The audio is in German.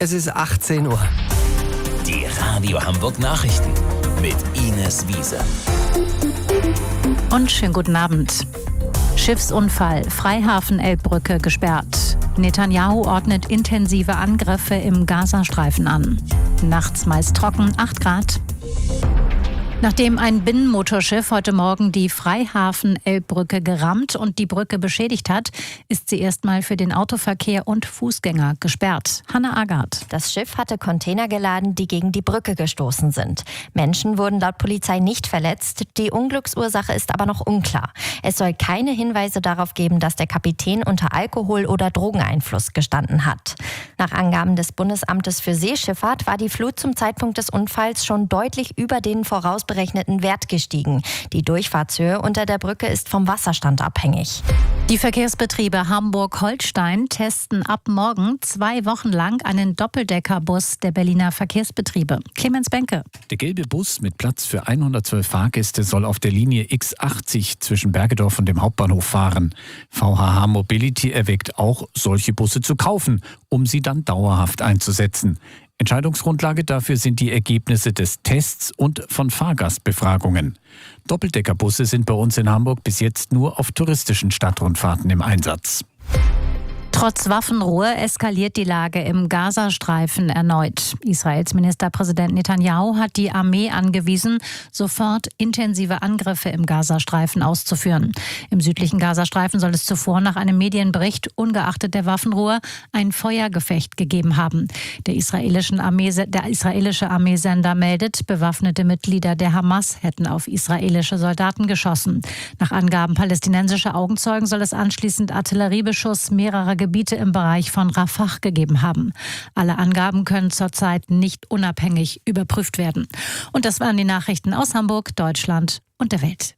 Es ist 18 Uhr. Die Radio Hamburg Nachrichten mit Ines Wiese. Und schönen guten Abend. Schiffsunfall, Freihafen-Elbbrücke gesperrt. Netanyahu ordnet intensive Angriffe im Gazastreifen an. Nachts meist trocken, 8 Grad. Nachdem ein Binnenmotorschiff heute Morgen die Freihafen-Elbbrücke gerammt und die Brücke beschädigt hat, ist sie erstmal für den Autoverkehr und Fußgänger gesperrt. Hanna Agard. Das Schiff hatte Container geladen, die gegen die Brücke gestoßen sind. Menschen wurden laut Polizei nicht verletzt. Die Unglücksursache ist aber noch unklar. Es soll keine Hinweise darauf geben, dass der Kapitän unter Alkohol- oder Drogeneinfluss gestanden hat. Nach Angaben des Bundesamtes für Seeschifffahrt war die Flut zum Zeitpunkt des Unfalls schon deutlich über den vorausberechneten Wert gestiegen. Die Durchfahrtshöhe unter der Brücke ist vom Wasserstand abhängig. Die Verkehrsbetriebe Hamburg-Holstein testen ab morgen 2 Wochen lang einen Doppeldeckerbus der Berliner Verkehrsbetriebe. Clemens Benke. Der gelbe Bus mit Platz für 112 Fahrgäste soll auf der Linie X80 zwischen Bergedorf und dem Hauptbahnhof fahren. VHH Mobility erwägt auch, solche Busse zu kaufen, um sie dann dauerhaft einzusetzen. Entscheidungsgrundlage dafür sind die Ergebnisse des Tests und von Fahrgastbefragungen. Doppeldeckerbusse sind bei uns in Hamburg bis jetzt nur auf touristischen Stadtrundfahrten im Einsatz. Trotz Waffenruhe eskaliert die Lage im Gazastreifen erneut. Israels Ministerpräsident Netanyahu hat die Armee angewiesen, sofort intensive Angriffe im Gazastreifen auszuführen. Im südlichen Gazastreifen soll es zuvor nach einem Medienbericht ungeachtet der Waffenruhe ein Feuergefecht gegeben haben. Der israelische Armeesender meldet, bewaffnete Mitglieder der Hamas hätten auf israelische Soldaten geschossen. Nach Angaben palästinensischer Augenzeugen soll es anschließend Artilleriebeschuss mehrerer Gebiete im Bereich von Rafah gegeben haben. Alle Angaben können zurzeit nicht unabhängig überprüft werden. Und das waren die Nachrichten aus Hamburg, Deutschland und der Welt.